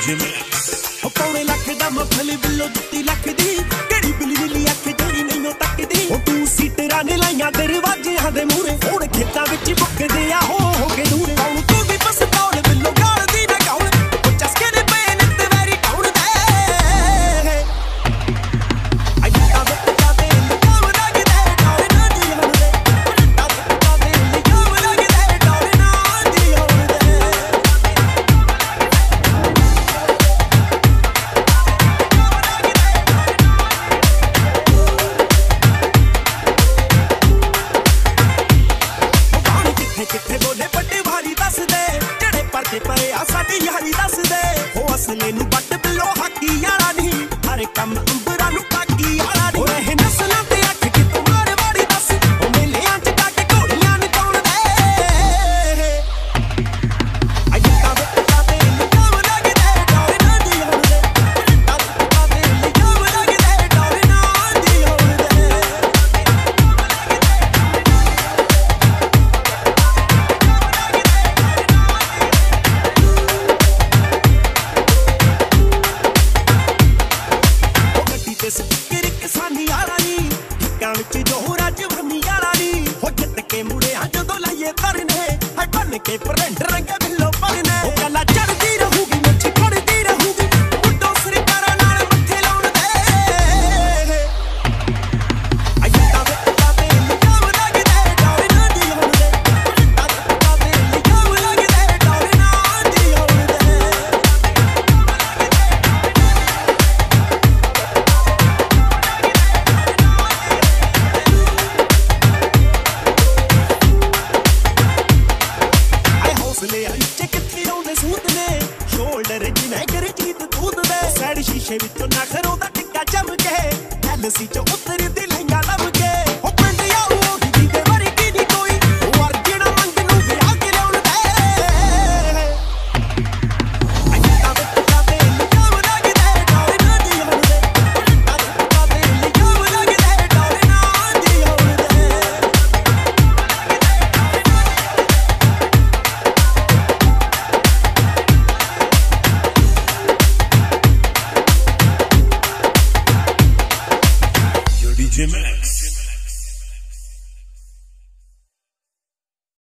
पौने लख दा मफली बिल्लो जुत्ती लख दी केड़ी बिली बिली अख जेड़ी मैनू तकदी तू सीटरां ने लाइयां दरवाजियां दे मूहरे हुण खेतां विच मुकदे आ हो के दूरे तू भी पसतौल बिल्लो गाल दी ना गाउल ओ चस्के दे पे नित वैरी टाउन दे आया वक्ता दे काम लगदे डोर ना दी होंदे वक्ता दे काम लगदे डोर ना दी होंदे किथे बोले बड़े भारी दस दे जेड़े परते परे आ साडी यारी दस दे हो असले नु बट बिलो हाकी यारा नहीं हर कम अंबरा नु काकी यारा नहीं ओए नस्लां ते अख कि तुम्हारे वाड़ी दस ओ मेलियां च काके घोड़ियां नु कौन दे आया वक्ता दे काम लगदे डोर ना दी होंदे वक्ता दे काम लगदे डोर ना दी होंदे स्पीकर किसानी वाला नी हिक्कां विच जोर अज भमी वाला नी हो जित के मुड़िया जदों लाइए धरने है बन के परंड रंग बिल्लो भरने ओ गल्ला चढ़दी रहूगी मुझ खड़दी रहूगी बुड्ढो सरकारां नाल मत्थे लाउण दे आया वक्ता दे काम लगदे डोर ना दी होंदे वक्ता दे काम लगदे डोर ना दी होंदे शोल्डर जिन्हें कर जीत दूध दे सैड शीशे विचों नखरों दा टिक्का चमके एलसी चो उतरदी लहंगा लम